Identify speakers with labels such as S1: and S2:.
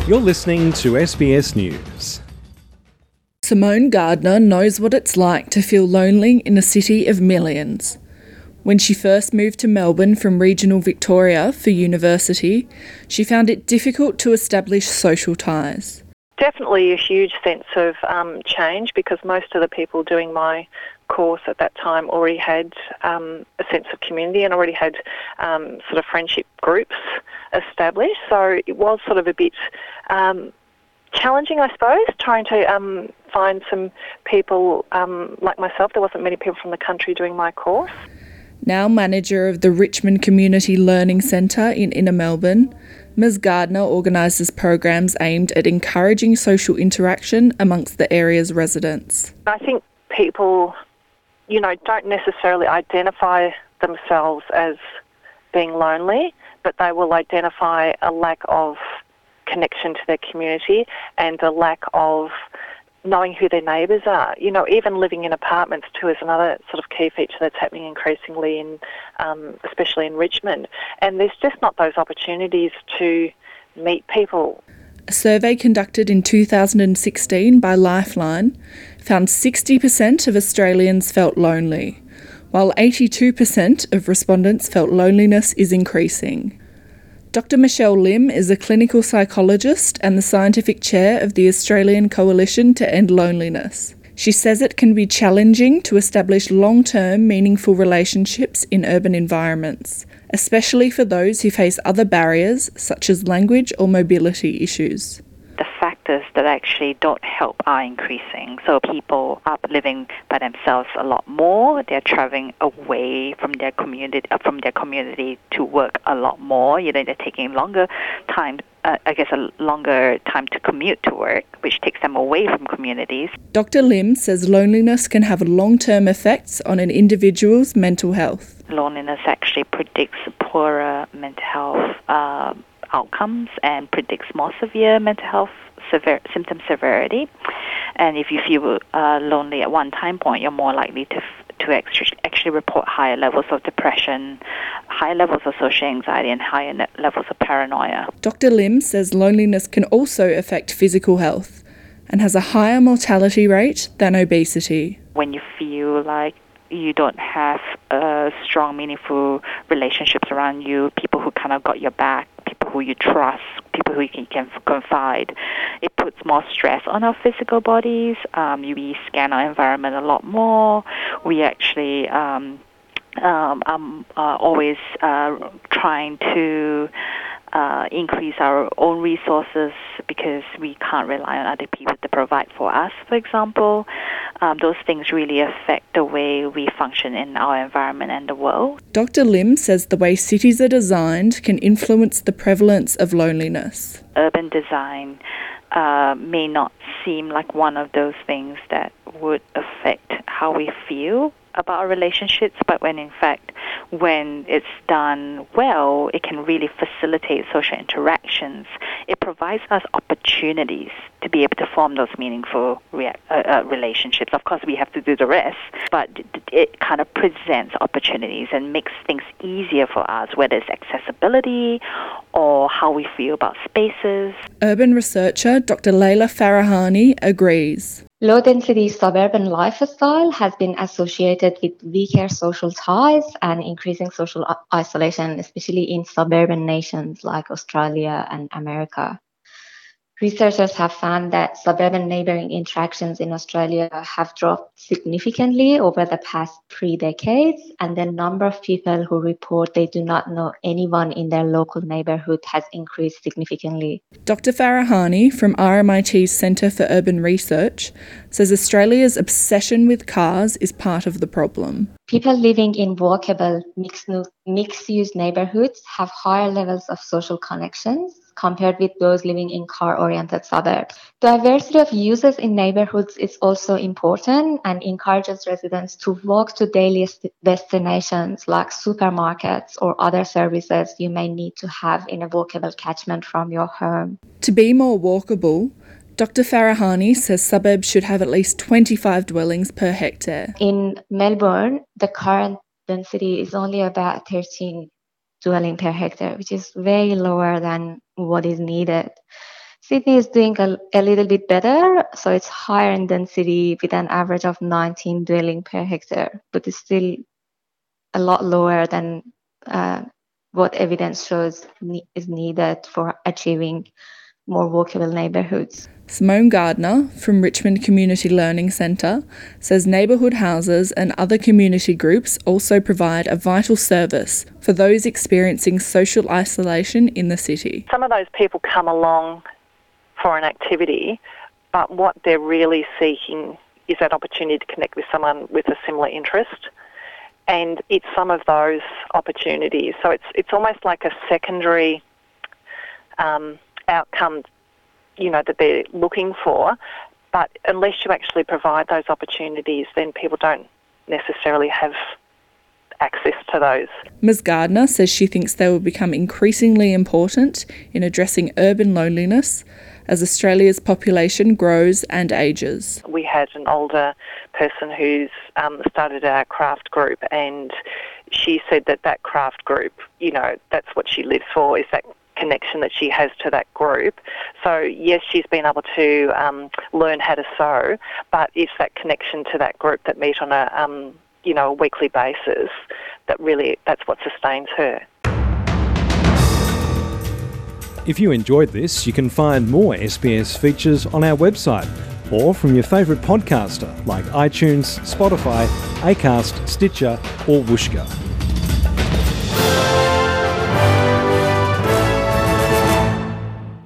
S1: You're listening to SBS News.
S2: Simone Gardner knows what it's like to feel lonely in a city of millions. When she first moved to Melbourne from regional Victoria for university, she found it difficult to establish social ties.
S3: Definitely a huge sense of change, because most of the people doing my course at that time already had a sense of community and already had sort of friendship groups established. So it was sort of a bit challenging, I suppose, trying to find some people like myself. There wasn't many people from the country doing my course.
S2: Now manager of the Richmond Community Learning Centre in Inner Melbourne, Ms Gardner organises programs aimed at encouraging social interaction amongst the area's residents.
S3: I think people, don't necessarily identify themselves as being lonely, but they will identify a lack of connection to their community and a lack of knowing who their neighbours are. Even living in apartments too is another sort of key feature that's happening increasingly in, especially in Richmond. And there's just not those opportunities to meet people.
S2: A survey conducted in 2016 by Lifeline found 60% of Australians felt lonely, while 82% of respondents felt loneliness is increasing. Dr Michelle Lim is a clinical psychologist and the scientific chair of the Australian Coalition to End Loneliness. She says it can be challenging to establish long-term, meaningful relationships in urban environments, especially for those who face other barriers such as language or mobility issues.
S4: The factors that actually don't help are increasing. So people are living by themselves a lot more. They're traveling away from their community to work a lot more. They're taking longer time to commute to work, which takes them away from communities.
S2: Dr Lim says loneliness can have long-term effects on an individual's mental health.
S4: Loneliness actually predicts poorer mental health outcomes and predicts more severe mental health symptom severity. And if you feel lonely at one time point, you're more likely to actually report higher levels of depression, higher levels of social anxiety, and higher levels of paranoia.
S2: Dr Lim says loneliness can also affect physical health and has a higher mortality rate than obesity.
S4: When you feel like you don't have strong, meaningful relationships around you, people who kind of got your back, people who you trust, people who you can confide, it puts more stress on our physical bodies. We scan our environment a lot more. We actually always trying to increase our own resources because we can't rely on other people to provide for us, for example. Those things really affect the way we function in our environment and the world.
S2: Dr Lim says the way cities are designed can influence the prevalence of loneliness.
S4: Urban design may not seem like one of those things that would affect how we feel about our relationships, but when it's done well, it can really facilitate social interactions. It provides us opportunities to be able to form those meaningful relationships. Of course, we have to do the rest, but it kind of presents opportunities and makes things easier for us, whether it's accessibility or how we feel about spaces.
S2: Urban researcher Dr Leila Farahani agrees.
S5: Low-density suburban lifestyle has been associated with weaker social ties and increasing social isolation, especially in suburban nations like Australia and America. Researchers have found that suburban neighbouring interactions in Australia have dropped significantly over the past 3 decades, and the number of people who report they do not know anyone in their local neighbourhood has increased significantly.
S2: Dr Farahani from RMIT's Centre for Urban Research says Australia's obsession with cars is part of the problem.
S5: People living in walkable, mixed-use neighbourhoods have higher levels of social connections compared with those living in car-oriented suburbs. Diversity of uses in neighbourhoods is also important and encourages residents to walk to daily destinations like supermarkets or other services you may need to have in a walkable catchment from your home.
S2: To be more walkable, Dr Farahani says suburbs should have at least 25 dwellings per hectare.
S5: In Melbourne, the current density is only about 13 dwelling per hectare, which is way lower than what is needed. Sydney is doing a little bit better, so it's higher in density with an average of 19 dwelling per hectare, but it's still a lot lower than what evidence shows is needed for achieving more walkable neighbourhoods.
S2: Simone Gardner from Richmond Community Learning Centre says neighbourhood houses and other community groups also provide a vital service for those experiencing social isolation in the city.
S3: Some of those people come along for an activity, but what they're really seeking is that opportunity to connect with someone with a similar interest. And it's some of those opportunities. So it's almost like a secondary outcome, that they're looking for. But unless you actually provide those opportunities, then people don't necessarily have access to those.
S2: Ms Gardner says she thinks they will become increasingly important in addressing urban loneliness as Australia's population grows and ages.
S3: We had an older person who's started our craft group, and she said that craft group, that's what she lives for, is that connection that she has to that group. So yes, she's been able to learn how to sew, but it's that connection to that group that meet on a weekly basis that's what sustains her.
S1: If you enjoyed this, you can find more SBS features on our website or from your favourite podcaster like iTunes, Spotify, Acast, Stitcher or Whooshkaa.